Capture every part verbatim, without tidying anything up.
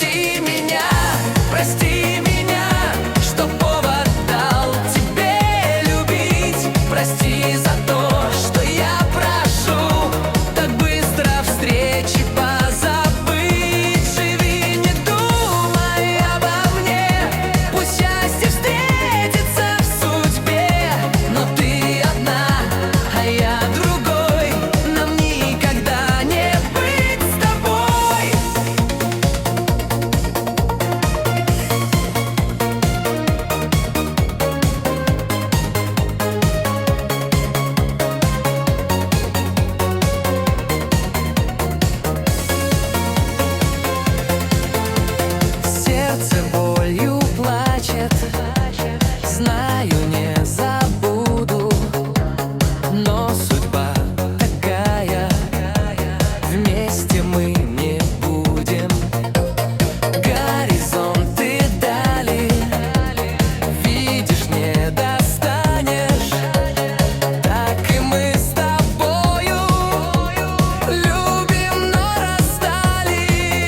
прости меня, прости меня, что повод дал тебе любить. Прости за то, что я прошу так быстро встречи позабыть. Живи, не думай обо мне, пусть счастье встретится в судьбе, но ты одна, а я другой, нам никогда не быть с тобой. Сердце болью плачет, знаю, не забуду, но судьба такая, вместе мы не будем. Горизонты дали, видишь, не достанешь, так и мы с тобою любим, но расстались.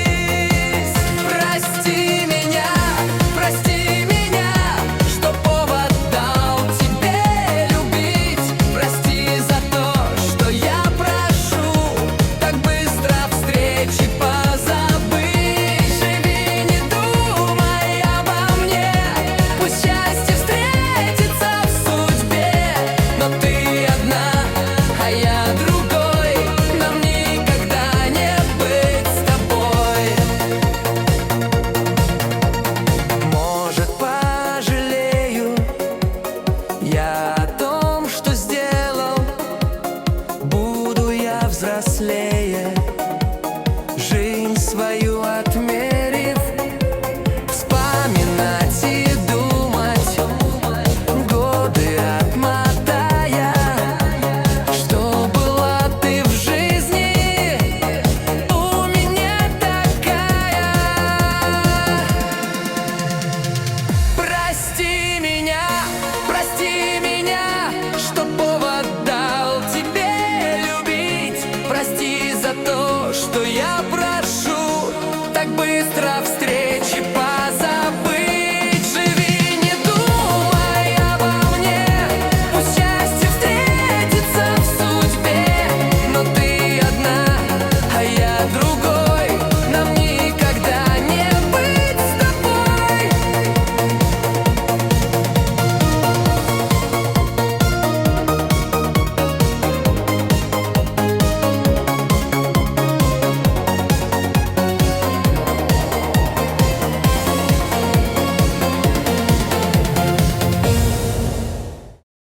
Прости меня, прости меня, что повод дал тебе любить. Прости за то, что я прошу так быстро встречи позабыть. Живи, не думай обо мне, пусть счастье встретится в судьбе, но ты одна, а я другой, нам никогда не быть с тобой. Может, пожалею я о том, что сделал. Буду я взрослее, жизнь свою отмерив, вспоминать и думать, годы отмотая, что была ты в жизни у меня такая. Прости меня, прости меня, что повод дал тебе любить. Прости за то, что я прошу так быстро встречи позабыть.